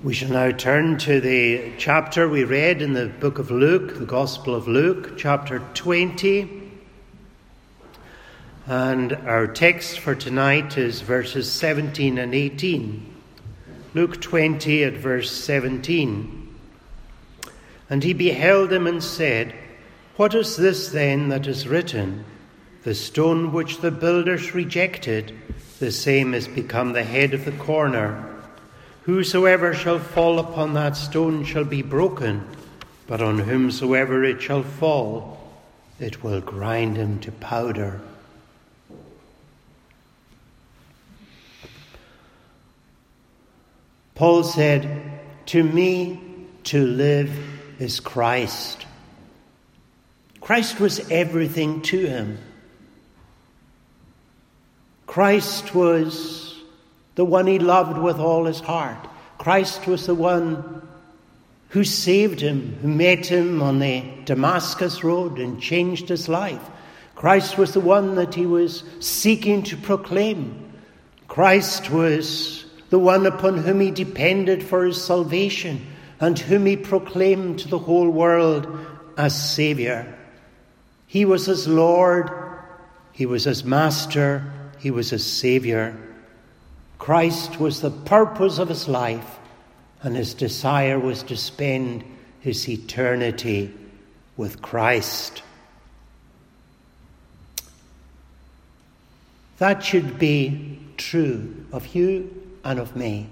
We shall now turn to the chapter we read in the book of Luke, the Gospel of Luke, chapter 20. And our text for tonight is verses 17 and 18. Luke 20 at verse 17. And he beheld him and said, "What is this then that is written? The stone which the builders rejected, the same is become the head of the corner. Whosoever shall fall upon that stone shall be broken, but on whomsoever it shall fall, it will grind him to powder." Paul said, "To me, to live is Christ." Christ was everything to him. Christ was the one he loved with all his heart. Christ was the one who saved him, who met him on the Damascus road and changed his life. Christ was the one that he was seeking to proclaim. Christ was the one upon whom he depended for his salvation and whom he proclaimed to the whole world as Saviour. He was his Lord, he was his Master, he was his Saviour. Christ was the purpose of his life, and his desire was to spend his eternity with Christ. That should be true of you and of me.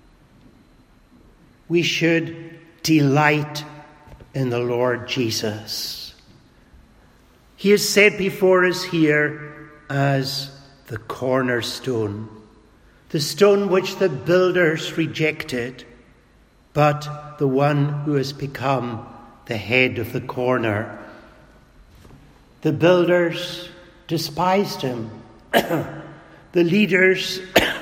We should delight in the Lord Jesus. He is set before us here as the cornerstone, the stone which the builders rejected, but the one who has become the head of the corner. The builders despised him. The leaders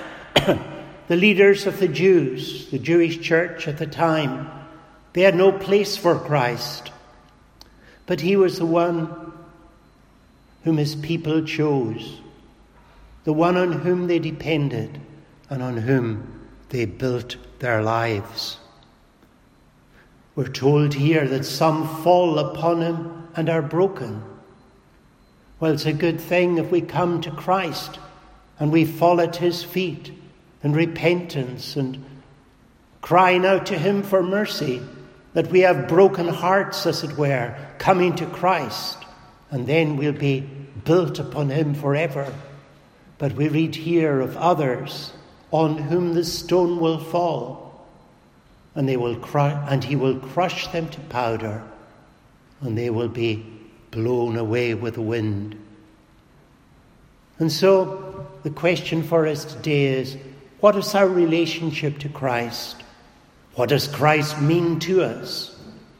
of the Jews, the Jewish church at the time, they had no place for Christ. But he was the one whom his people chose, the one on whom they depended, and on whom they built their lives. We're told here that some fall upon him and are broken. Well, it's a good thing if we come to Christ and we fall at his feet in repentance and crying out to him for mercy, that we have broken hearts, as it were, coming to Christ, and then we'll be built upon him forever. But we read here of others on whom the stone will fall, and he will crush them to powder, and they will be blown away with the wind. And so the question for us today is, what is our relationship to Christ? What does Christ mean to us?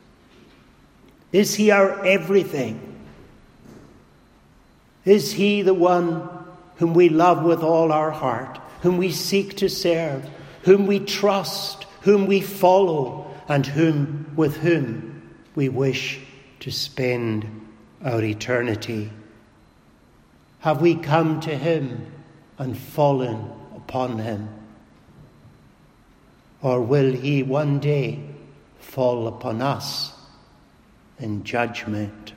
Is he our everything? Is he the one whom we love with all our heart, whom we seek to serve, whom we trust, whom we follow, and with whom we wish to spend our eternity? Have we come to him and fallen upon him? Or will he one day fall upon us in judgment?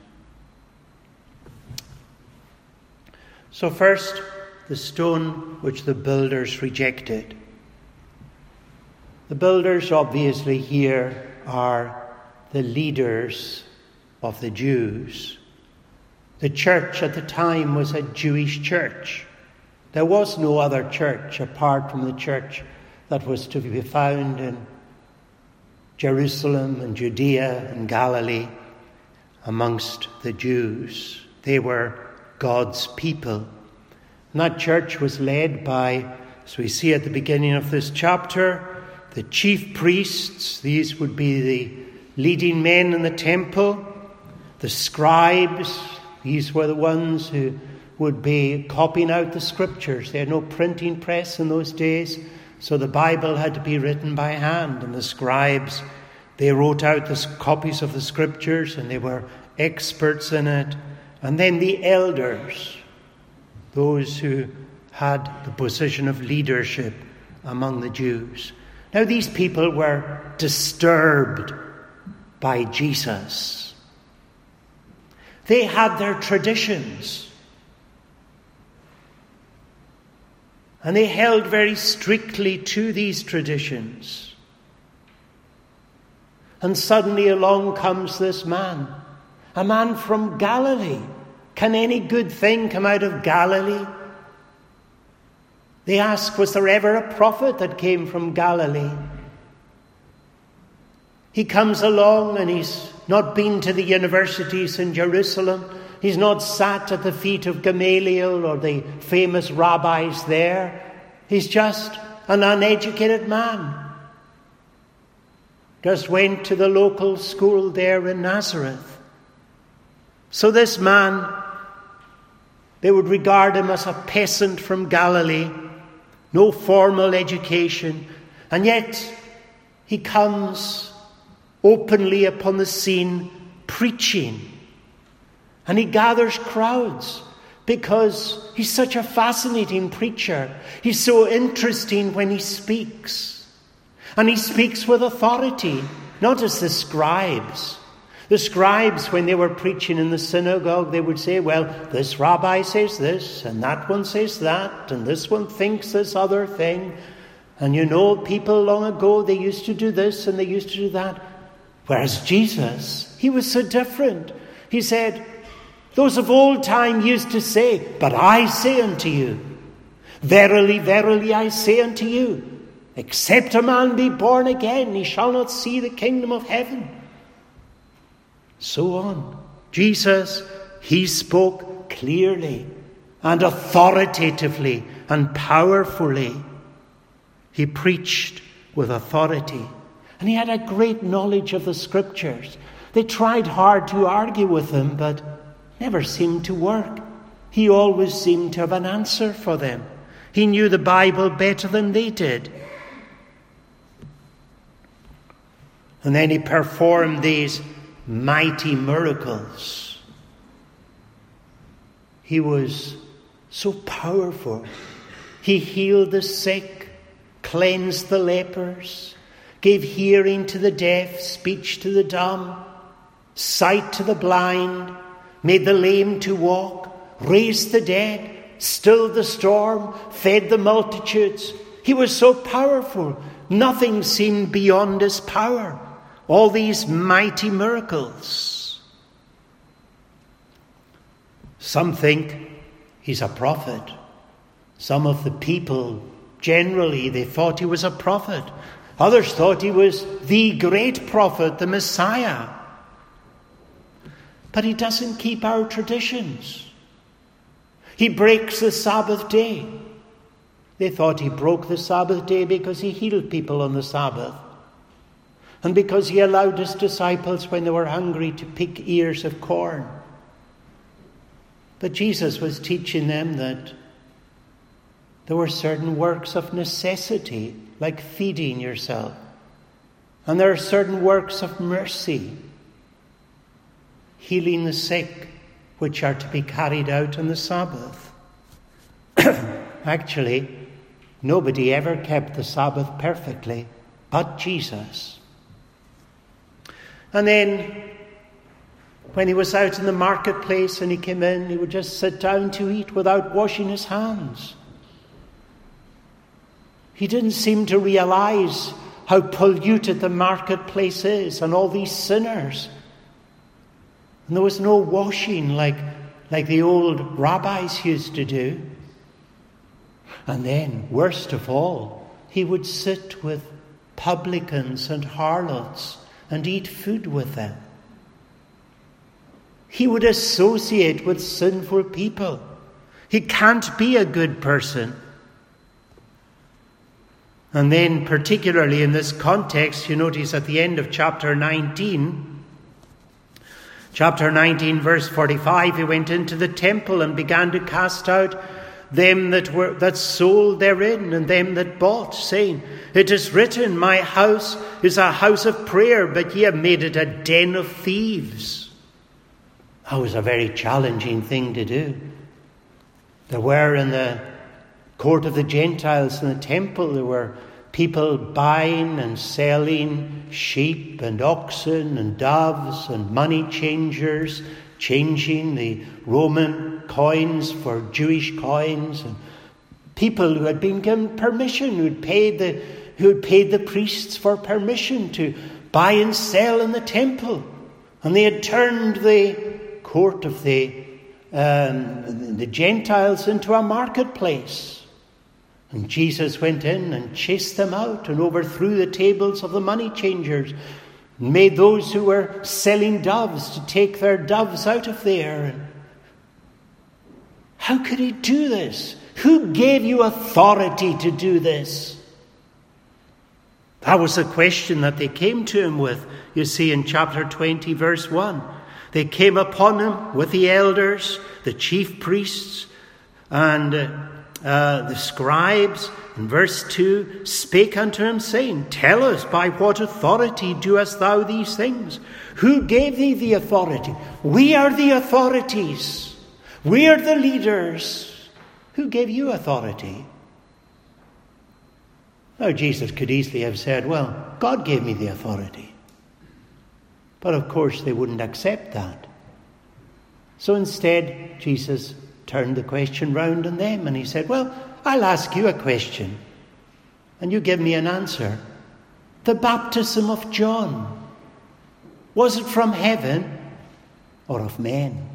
So first, the stone which the builders rejected. The builders obviously here are the leaders of the Jews. The church at the time was a Jewish church. There was no other church apart from the church that was to be found in Jerusalem and Judea and Galilee amongst the Jews. They were God's people. And that church was led by, as we see at the beginning of this chapter, the chief priests. These would be the leading men in the temple. The scribes, these were the ones who would be copying out the scriptures. They had no printing press in those days, so the Bible had to be written by hand. And the scribes, they wrote out the copies of the scriptures, and they were experts in it. And then the elders, those who had the position of leadership among the Jews. Now these people were disturbed by Jesus. They had their traditions, and they held very strictly to these traditions. And suddenly along comes this man, a man from Galilee. Can any good thing come out of Galilee? They ask, was there ever a prophet that came from Galilee? He comes along and he's not been to the universities in Jerusalem. He's not sat at the feet of Gamaliel or the famous rabbis there. He's just an uneducated man. Just went to the local school there in Nazareth. So this man, they would regard him as a peasant from Galilee, no formal education, and yet he comes openly upon the scene preaching. And he gathers crowds because he's such a fascinating preacher. He's so interesting when he speaks. And he speaks with authority, not as the scribes. The scribes, when they were preaching in the synagogue, they would say, well, this rabbi says this, and that one says that, and this one thinks this other thing. And you know, people long ago, they used to do this and they used to do that. Whereas Jesus, he was so different. He said, those of old time used to say, but I say unto you, verily, verily, I say unto you, except a man be born again, he shall not see the kingdom of heaven. So on. Jesus, he spoke clearly and authoritatively and powerfully. He preached with authority. And he had a great knowledge of the scriptures. They tried hard to argue with him, but never seemed to work. He always seemed to have an answer for them. He knew the Bible better than they did. And then he performed these mighty miracles. He was so powerful. He healed the sick, cleansed the lepers, gave hearing to the deaf, speech to the dumb, sight to the blind, made the lame to walk, raised the dead, stilled the storm, fed the multitudes. He was so powerful. Nothing seemed beyond his power. All these mighty miracles. Some think he's a prophet. Some of the people, generally, they thought he was a prophet. Others thought he was the great prophet, the Messiah. But he doesn't keep our traditions. He breaks the Sabbath day. They thought he broke the Sabbath day because he healed people on the Sabbath. And because he allowed his disciples, when they were hungry, to pick ears of corn. But Jesus was teaching them that there were certain works of necessity, like feeding yourself. And there are certain works of mercy, healing the sick, which are to be carried out on the Sabbath. Actually, nobody ever kept the Sabbath perfectly but Jesus. And then, when he was out in the marketplace and he came in, he would just sit down to eat without washing his hands. He didn't seem to realize how polluted the marketplace is and all these sinners. And there was no washing like the old rabbis used to do. And then, worst of all, he would sit with publicans and harlots and eat food with them. He would associate with sinful people. He can't be a good person. And then, particularly in this context, you notice at the end of chapter 19, verse 45, he went into the temple and began to cast out them that sold therein and them that bought, saying, it is written, my house is a house of prayer, but ye have made it a den of thieves. That was a very challenging thing to do. There were in the court of the Gentiles in the temple, there were people buying and selling sheep and oxen and doves and money changers, changing the Roman coins for Jewish coins, and people who had been given permission, who had paid the priests for permission to buy and sell in the temple. And they had turned the court of the Gentiles into a marketplace. And Jesus went in and chased them out and overthrew the tables of the money changers, and made those who were selling doves to take their doves out of there. And how could he do this? Who gave you authority to do this? That was the question that they came to him with, you see, in chapter 20, verse 1. They came upon him with the elders, the chief priests, and the scribes. In verse 2, spake unto him, saying, Tell us, by what authority doest thou these things? Who gave thee the authority? We are the authorities. We are the leaders. Who gave you authority? Now, Jesus could easily have said, well, God gave me the authority. But of course they wouldn't accept that. So instead, Jesus turned the question round on them, and he said, well, I'll ask you a question, and you give me an answer. The baptism of John, was it from heaven or of men?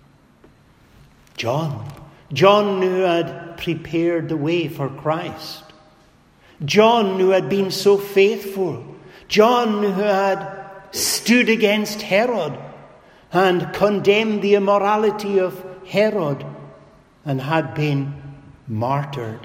John who had prepared the way for Christ. John who had been so faithful. John who had stood against Herod and condemned the immorality of Herod and had been martyred.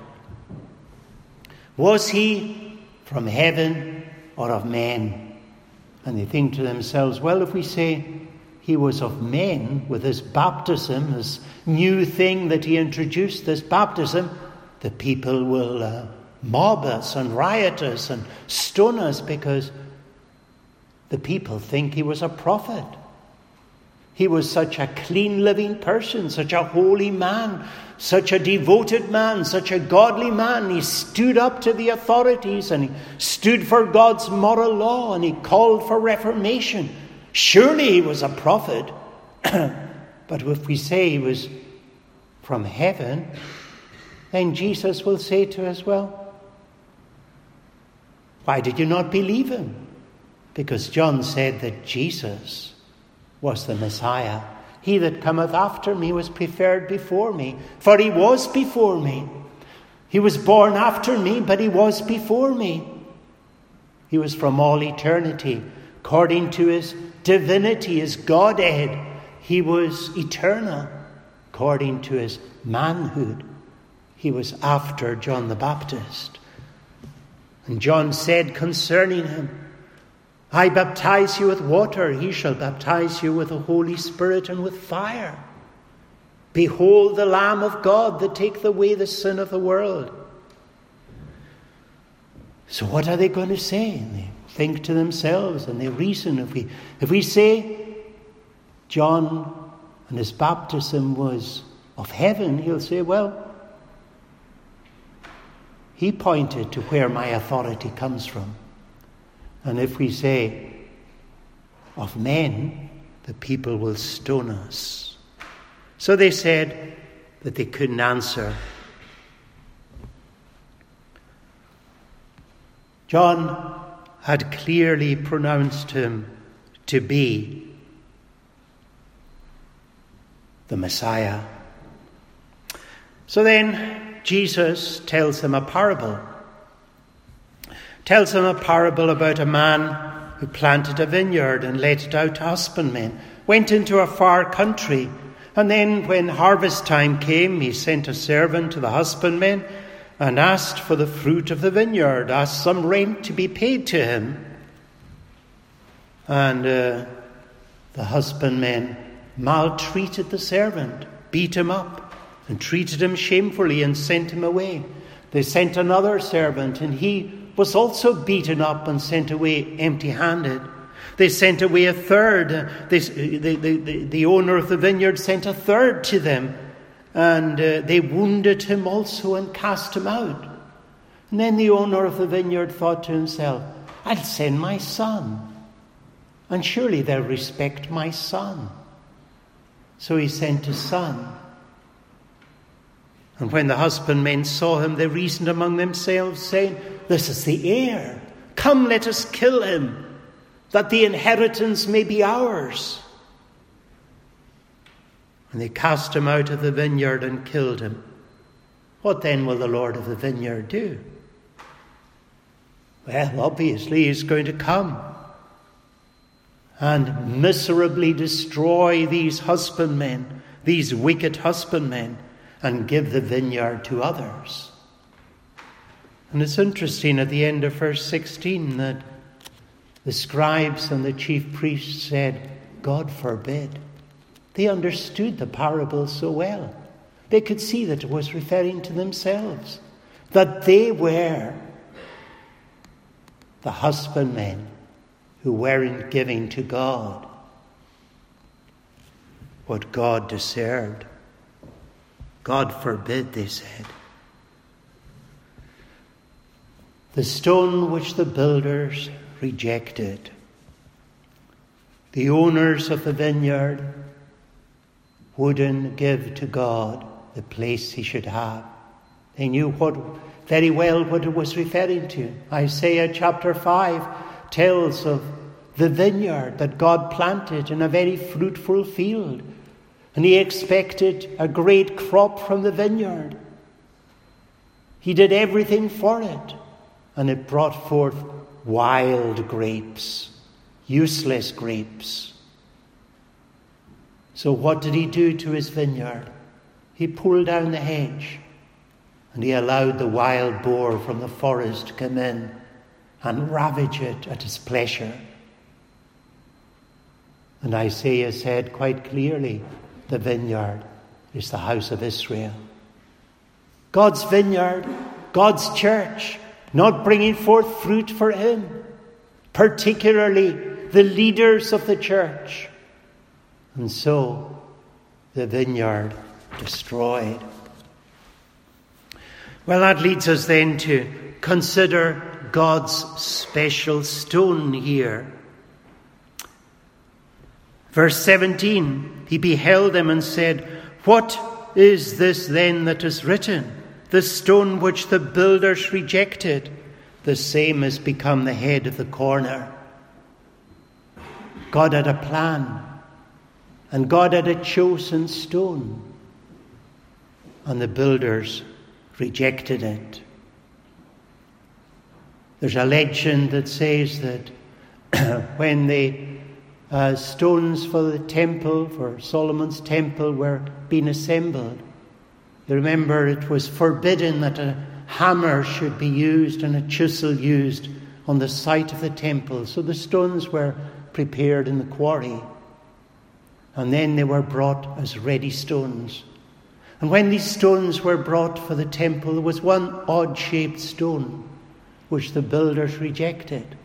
Was he from heaven or of men? And they think to themselves, well, if we say he was of men with his baptism, this new thing that he introduced, this baptism, the people will mob us and riot us and stone us because the people think he was a prophet. He was such a clean living person, such a holy man, such a devoted man, such a godly man. He stood up to the authorities and he stood for God's moral law and he called for reformation. Surely he was a prophet. But if we say he was from heaven, then Jesus will say to us, well, why did you not believe him? Because John said that Jesus was the Messiah. He that cometh after me was preferred before me, for he was before me. He was born after me, but he was before me. He was from all eternity. According to his divinity, his Godhead, he was eternal. According to his manhood, he was after John the Baptist. And John said concerning him, I baptize you with water, he shall baptize you with the Holy Spirit and with fire. Behold the Lamb of God that taketh away the sin of the world. So what are they going to say? And they think to themselves and they reason. If we say John and his baptism was of heaven, he'll say, well, he pointed to where my authority comes from. And if we say of men, the people will stone us. So they said that they couldn't answer. John had clearly pronounced him to be the Messiah. So then Jesus tells them a parable. Tells them a parable about a man who planted a vineyard and let it out to husbandmen, went into a far country, and then when harvest time came, he sent a servant to the husbandmen and asked for the fruit of the vineyard, asked some rent to be paid to him. And the husbandmen maltreated the servant, beat him up, and treated him shamefully and sent him away. They sent another servant, and he was also beaten up and sent away empty-handed. They sent away a third. The owner of the vineyard sent a third to them, and they wounded him also and cast him out. And then the owner of the vineyard thought to himself, I'll send my son, and surely they'll respect my son. So he sent his son. And when the husbandmen saw him, they reasoned among themselves, saying, This is the heir. Come, let us kill him, that the inheritance may be ours. And they cast him out of the vineyard and killed him. What then will the Lord of the vineyard do? Well, obviously he's going to come and miserably destroy these husbandmen, these wicked husbandmen, and give the vineyard to others. And it's interesting at the end of verse 16 that the scribes and the chief priests said, God forbid. They understood the parable so well. They could see that it was referring to themselves, that they were the husbandmen who weren't giving to God what God deserved. God forbid, they said. The stone which the builders rejected. The owners of the vineyard wouldn't give to God the place he should have. They knew very well what it was referring to. Isaiah chapter 5 tells of the vineyard that God planted in a very fruitful field. And he expected a great crop from the vineyard. He did everything for it. And it brought forth wild grapes, useless grapes. So what did he do to his vineyard? He pulled down the hedge. And he allowed the wild boar from the forest to come in and ravage it at his pleasure. And Isaiah said quite clearly, the vineyard is the house of Israel. God's vineyard, God's church, not bringing forth fruit for him, particularly the leaders of the church. And so the vineyard destroyed. Well, that leads us then to consider God's special stone here. Verse 17, he beheld them and said, What is this then that is written? The stone which the builders rejected, the same has become the head of the corner. God had a plan, and God had a chosen stone, and the builders rejected it. There's a legend that says that when the stones for the temple, for Solomon's temple, were being assembled, you remember it was forbidden that a hammer should be used and a chisel used on the site of the temple. So the stones were prepared in the quarry, and then they were brought as ready stones. And when these stones were brought for the temple, there was one odd-shaped stone which the builders rejected.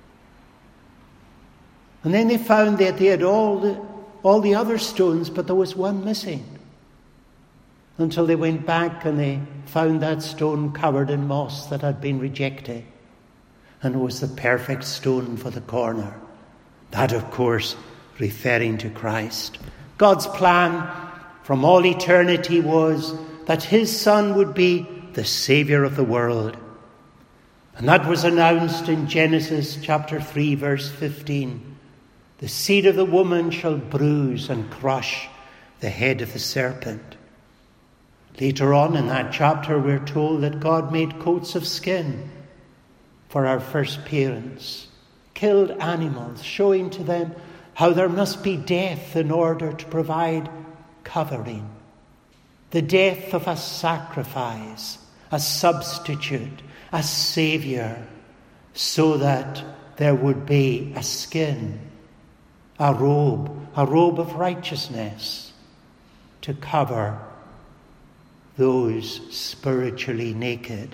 And then they found that they had all the other stones, but there was one missing. Until they went back and they found that stone covered in moss that had been rejected. And it was the perfect stone for the corner. That, of course, referring to Christ. God's plan from all eternity was that his Son would be the Saviour of the world. And that was announced in Genesis chapter 3, verse 15. The seed of the woman shall bruise and crush the head of the serpent. Later on in that chapter, we're told that God made coats of skin for our first parents, killed animals, showing to them how there must be death in order to provide covering. The death of a sacrifice, a substitute, a saviour, so that there would be a skin, a robe of righteousness to cover those spiritually naked.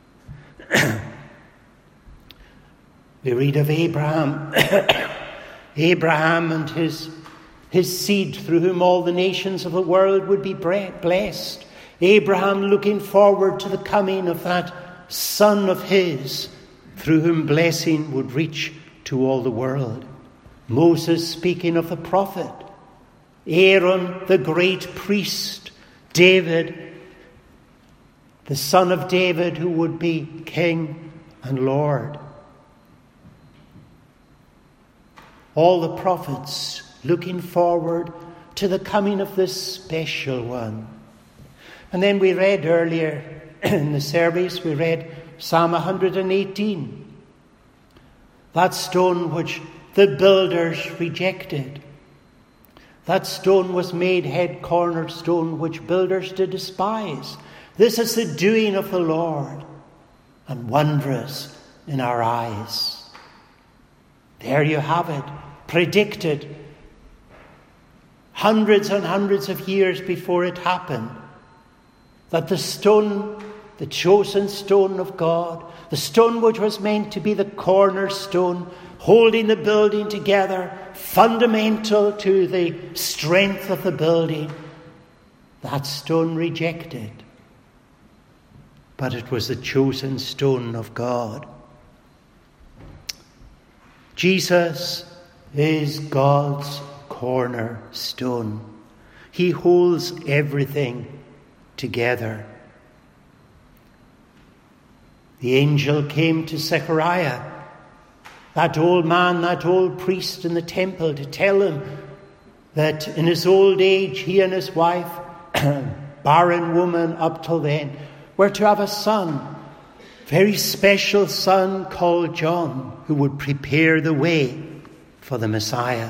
We read of Abraham, Abraham and his seed through whom all the nations of the world would be blessed. Abraham looking forward to the coming of that Son of his, through whom blessing would reach to all the world. Moses speaking of the prophet, Aaron the great priest, David, the son of David who would be king and Lord. All the prophets looking forward to the coming of this special one. And then we read earlier in the service, we read Psalm 118. That stone which the builders rejected. That stone was made head cornerstone, which builders did despise. This is the doing of the Lord, and wondrous in our eyes. There you have it, predicted hundreds and hundreds of years before it happened, that the stone, the chosen stone of God, the stone which was meant to be the cornerstone, holding the building together, fundamental to the strength of the building, that stone rejected. But it was the chosen stone of God. Jesus is God's cornerstone. He holds everything together. The angel came to Zechariah, that old man, that old priest in the temple, to tell him that in his old age, he and his wife, barren woman up till then, were to have a son, very special son called John, who would prepare the way for the Messiah.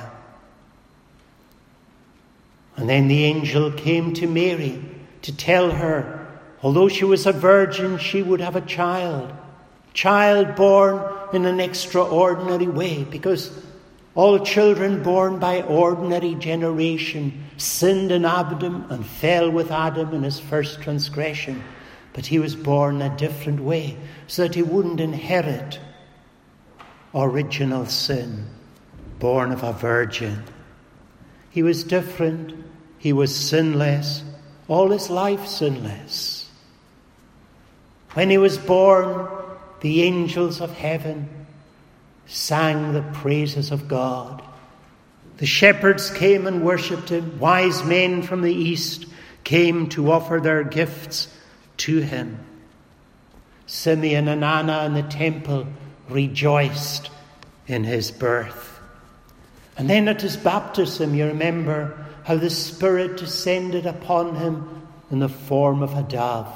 And then the angel came to Mary to tell her, although she was a virgin, she would have a child born in an extraordinary way, because all children born by ordinary generation sinned in Adam and fell with Adam in his first transgression. But he was born a different way, so that he wouldn't inherit original sin, born of a virgin. He was different. He was sinless, all his life sinless. When he was born, the angels of heaven sang the praises of God. The shepherds came and worshipped him. Wise men from the east came to offer their gifts to him. Simeon and Anna in the temple rejoiced in his birth. And then at his baptism, you remember how the Spirit descended upon him in the form of a dove.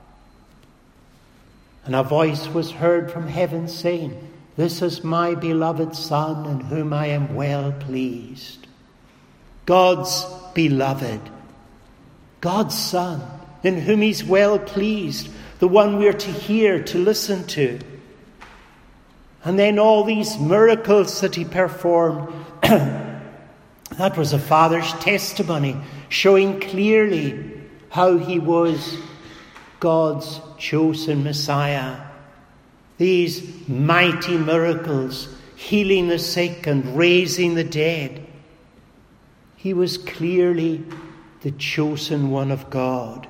And a voice was heard from heaven saying, "This is my beloved Son, in whom I am well pleased." God's beloved, God's Son, in whom he's well pleased, the one we're to hear, to listen to. And then all these miracles that he performed, that was a Father's testimony, showing clearly how he was God's chosen Messiah. These mighty miracles, healing the sick and raising the dead. He was clearly the chosen one of God.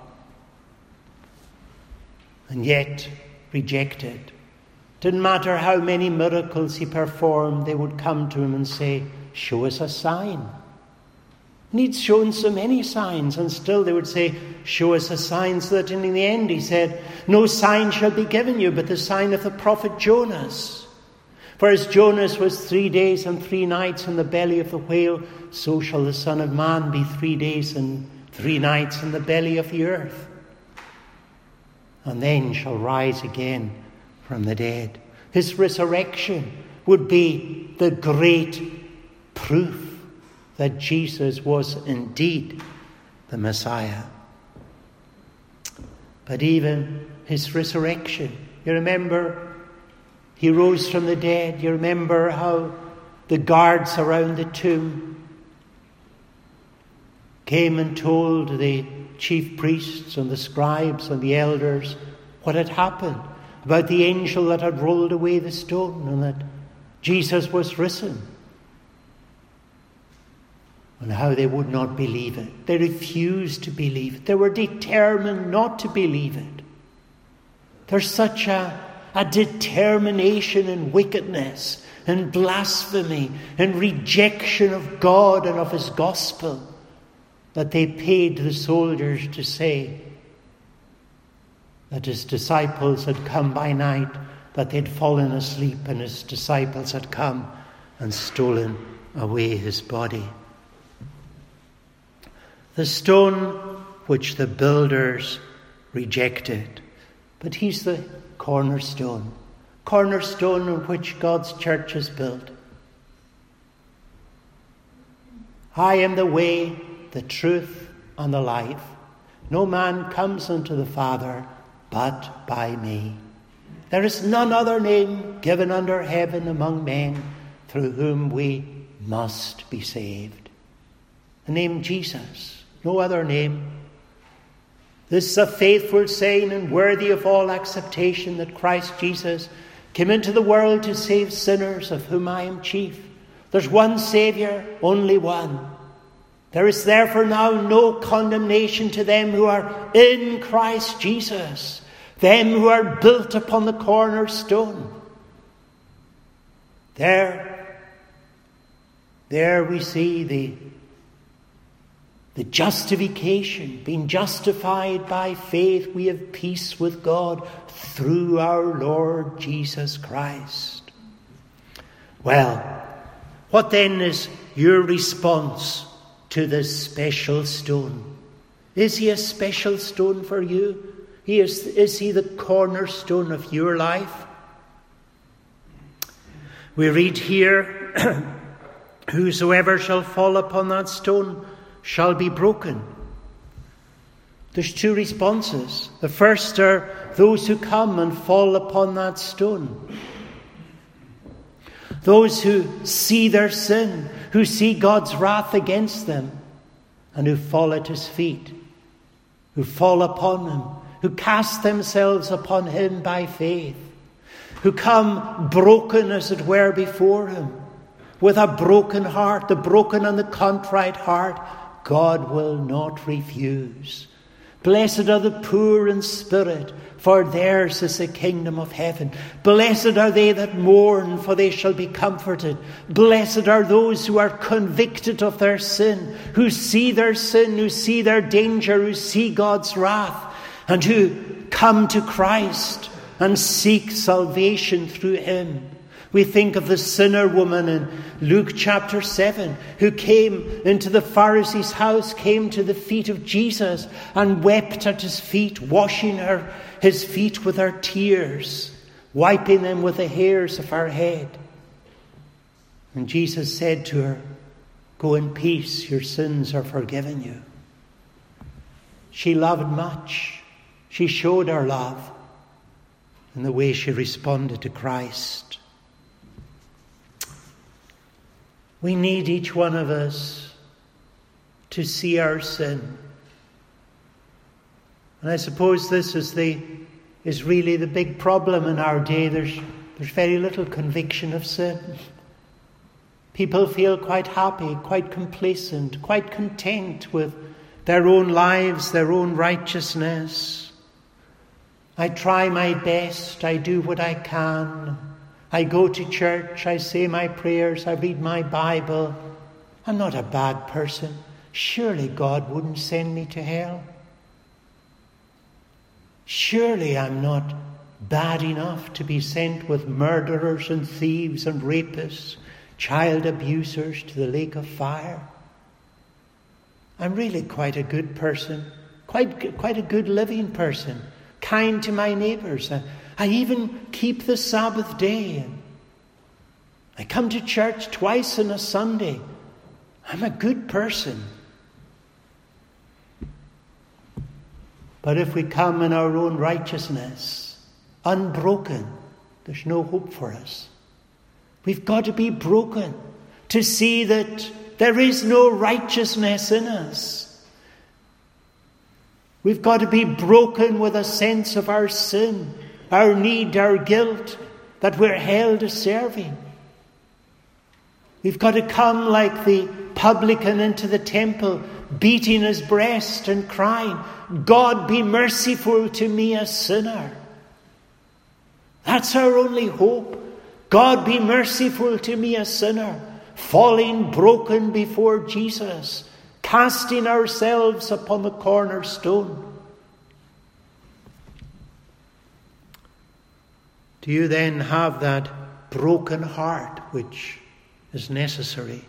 And yet rejected. Didn't matter how many miracles he performed, they would come to him and say, "Show us a sign." And he'd shown so many signs, and still they would say, "Show us a sign," so that in the end he said, "No sign shall be given you but the sign of the prophet Jonas. For as Jonas was 3 days and 3 nights in the belly of the whale, so shall the Son of Man be 3 days and 3 nights in the belly of the earth. And then shall rise again from the dead." His resurrection would be the great proof that Jesus was indeed the Messiah. But even his resurrection, you remember, he rose from the dead. You remember how the guards around the tomb came and told the chief priests and the scribes and the elders what had happened, about the angel that had rolled away the stone and that Jesus was risen. And how they would not believe it. They refused to believe it. They were determined not to believe it. There's such a determination in wickedness and blasphemy and rejection of God and of his gospel that they paid the soldiers to say that his disciples had come by night, that they'd fallen asleep, and his disciples had come and stolen away his body. The stone which the builders rejected, but he's the cornerstone on which God's church is built. I am the way, the truth, and the life. No man comes unto the Father but by me. There is none other name given under heaven among men through whom we must be saved. The name Jesus, no other name. This is a faithful saying and worthy of all acceptation, that Christ Jesus came into the world to save sinners, of whom I am chief. There's one Saviour, only one. There is therefore now no condemnation to them who are in Christ Jesus, them who are built upon the cornerstone. There we see the justification, being justified by faith. We have peace with God through our Lord Jesus Christ. Well, what then is your response to this special stone? Is he a special stone for you? Is he the cornerstone of your life? We read here, whosoever shall fall upon that stone shall be broken. There's two responses. The first are those who come and fall upon that stone. Those who see their sin, who see God's wrath against them, and who fall at his feet, who fall upon him, who cast themselves upon him by faith, who come broken, as it were, before him, with a broken heart. The broken and the contrite heart God will not refuse. Blessed are the poor in spirit, for theirs is the kingdom of heaven. Blessed are they that mourn, for they shall be comforted. Blessed are those who are convicted of their sin, who see their sin, who see their danger, who see God's wrath, and who come to Christ and seek salvation through him. We think of the sinner woman in Luke chapter 7, who came into the Pharisee's house, came to the feet of Jesus and wept at his feet, washing his feet with her tears, wiping them with the hairs of her head. And Jesus said to her, "Go in peace, your sins are forgiven you." She loved much. She showed her love in the way she responded to Christ. We need, each one of us, to see our sin. And I suppose this is really the big problem in our day. There's very little conviction of sin. People feel quite happy, quite complacent, quite content with their own lives, their own righteousness. I try my best, I do what I can. I go to church, I say my prayers, I read my Bible. I'm not a bad person. Surely God wouldn't send me to hell. Surely I'm not bad enough to be sent with murderers and thieves and rapists, child abusers to the lake of fire. I'm really quite a good person, quite a good living person, kind to my neighbours. I even keep the Sabbath day. I come to church twice on a Sunday. I'm a good person. But if we come in our own righteousness, unbroken, there's no hope for us. We've got to be broken to see that there is no righteousness in us. We've got to be broken with a sense of our sin, our need, our guilt, that we're held to serving. We've got to come like the publican into the temple, beating his breast and crying, "God, be merciful to me, a sinner." That's our only hope. God, be merciful to me, a sinner, falling broken before Jesus, casting ourselves upon the cornerstone. Do you then have that broken heart which is necessary?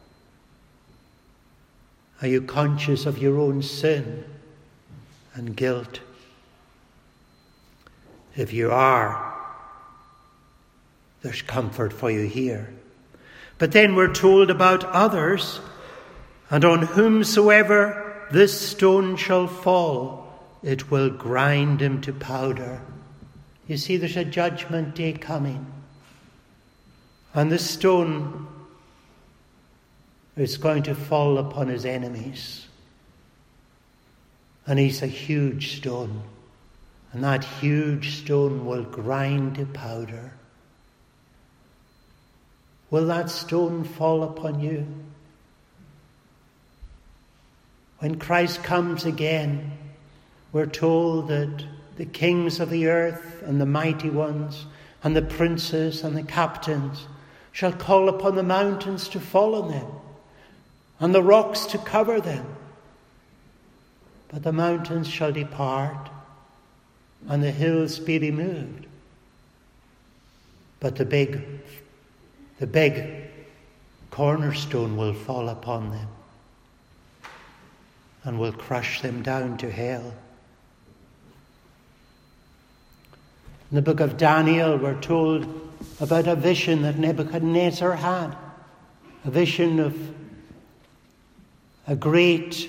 Are you conscious of your own sin and guilt? If you are, there's comfort for you here. But then we're told about others, and on whomsoever this stone shall fall, it will grind him to powder. You see, there's a judgment day coming. And this stone is going to fall upon his enemies. And he's a huge stone. And that huge stone will grind to powder. Will that stone fall upon you? When Christ comes again, we're told that the kings of the earth and the mighty ones and the princes and the captains shall call upon the mountains to fall on them and the rocks to cover them. But the mountains shall depart and the hills be removed. But the big cornerstone will fall upon them and will crush them down to hell. In the book of Daniel, we're told about a vision that Nebuchadnezzar had. A vision of a great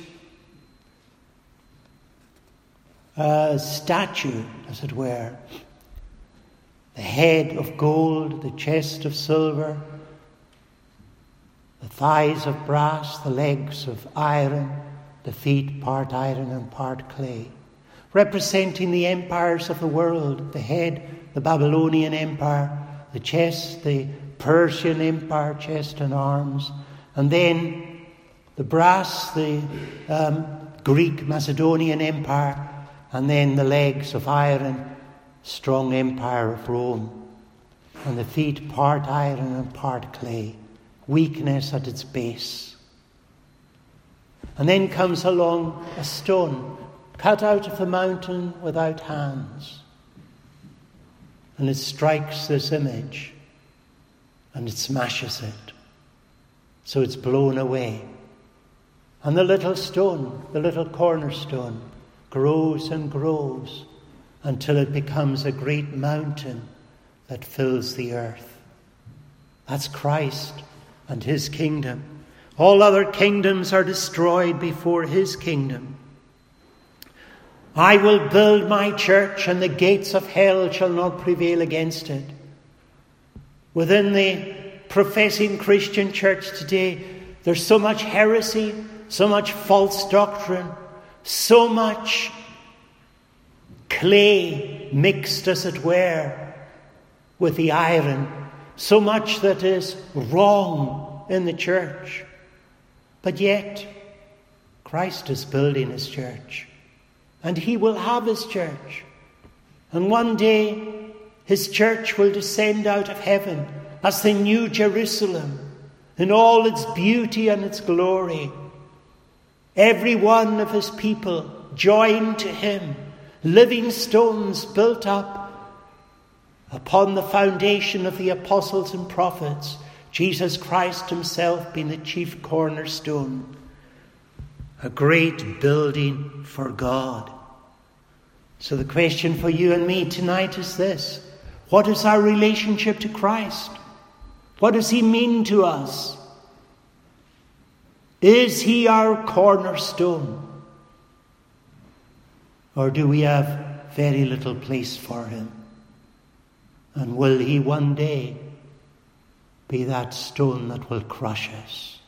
statue, as it were. The head of gold, the chest of silver, the thighs of brass, the legs of iron, the feet part iron and part clay, representing the empires of the world. The head, the Babylonian Empire, the chest, the Persian Empire, chest and arms, and then the brass, the Greek Macedonian Empire, and then the legs of iron, strong empire of Rome, and the feet part iron and part clay, weakness at its base. And then comes along a stone cut out of the mountain without hands, and it strikes this image and it smashes it, so it's blown away. And the little stone, the little cornerstone, grows and grows until it becomes a great mountain that fills the earth. That's Christ and his kingdom. All other kingdoms are destroyed before his kingdom. I will build my church, and the gates of hell shall not prevail against it. Within the professing Christian church today, there's so much heresy, so much false doctrine, so much clay mixed, as it were, with the iron, so much that is wrong in the church. But yet, Christ is building his church, and he will have his church. And one day, his church will descend out of heaven as the new Jerusalem, in all its beauty and its glory. Every one of his people joined to him, living stones built up upon the foundation of the apostles and prophets, Jesus Christ himself being the chief cornerstone. A great building for God. So the question for you and me tonight is this: what is our relationship to Christ? What does he mean to us? Is he our cornerstone? Or do we have very little place for him? And will he one day be that stone that will crush us?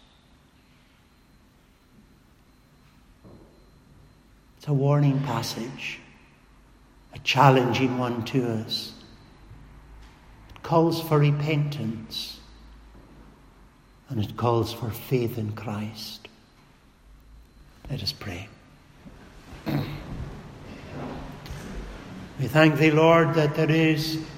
It's a warning passage, a challenging one to us. It calls for repentance, and it calls for faith in Christ. Let us pray. We thank thee, Lord, that there is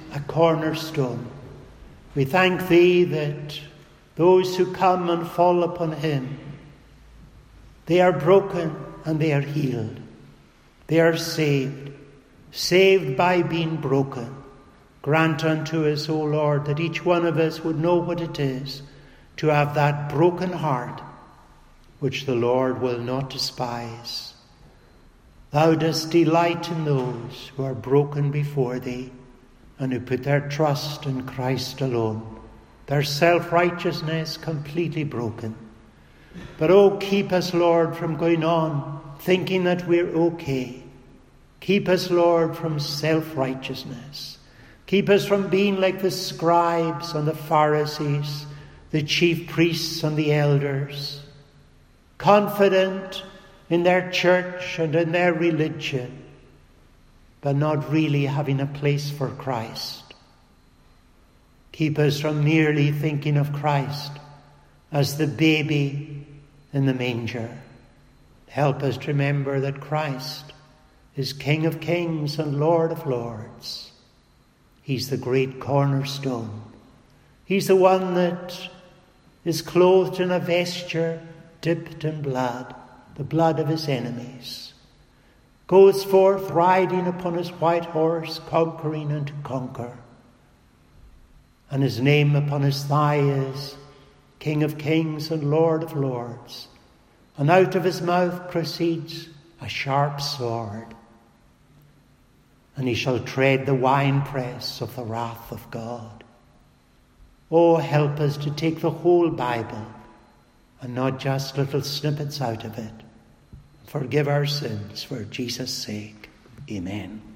a cornerstone. We thank thee that those who come and fall upon him, they are broken and they are healed. They are saved, saved by being broken. Grant unto us, O Lord, that each one of us would know what it is to have that broken heart which the Lord will not despise. Thou dost delight in those who are broken before thee and who put their trust in Christ alone, their self-righteousness completely broken. But oh, keep us, Lord, from going on thinking that we're okay. Keep us, Lord, from self-righteousness. Keep us from being like the scribes and the Pharisees, the chief priests and the elders, confident in their church and in their religion, but not really having a place for Christ. Keep us from merely thinking of Christ as the baby in the manger. Help us to remember that Christ is King of kings and Lord of lords. He's the great cornerstone. He's the one that is clothed in a vesture dipped in blood, the blood of his enemies, goes forth riding upon his white horse, conquering and to conquer. And his name upon his thigh is King of kings and Lord of lords. And out of his mouth proceeds a sharp sword. And he shall tread the winepress of the wrath of God. Oh, help us to take the whole Bible and not just little snippets out of it. Forgive our sins for Jesus' sake. Amen.